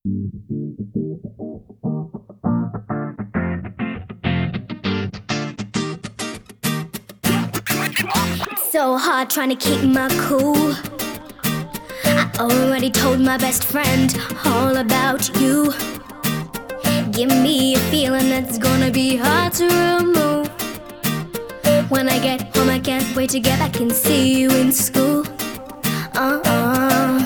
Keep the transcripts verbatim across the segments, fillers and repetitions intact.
It's so hard trying to keep my cool. I already told my best friend all about you. Give me a feeling that's gonna be hard to remove. When I get home I can't wait to get back and see you in school. Uh-uh.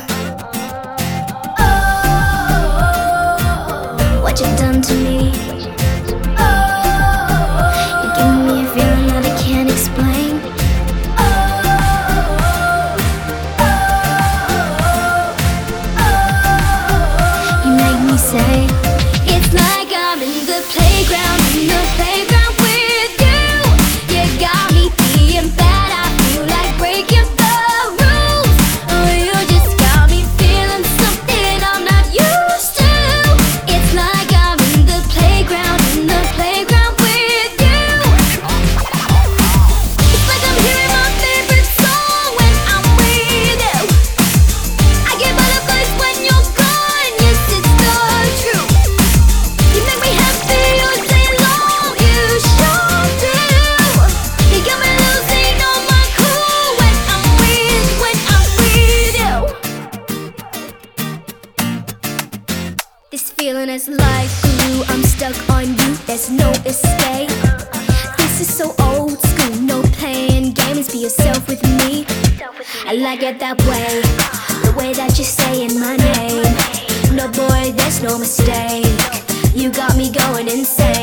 Oh, what you done to me? You give me a feeling that I can't explain. You make me say it's like I'm in the playground, in the playground with you. You got me being bad, I feel like breaking the rules. Oh, you just got me feeling something I'm not used to. It's like I'm in the playground, in the playground with you. It's like I'm hearing my favorite song when I'm with you. I get butterflies when you're gone, yes it's the truth. You make me happy all day long, you sure do. You got me losing all my cool when I'm with, when I'm with you. This feeling is like glue, I'm stuck on you, there's no escape. This is so old school, no playing games, be yourself with me. I like it that way, the way that you're saying my name. No boy, there's no mistake. You got me going insane.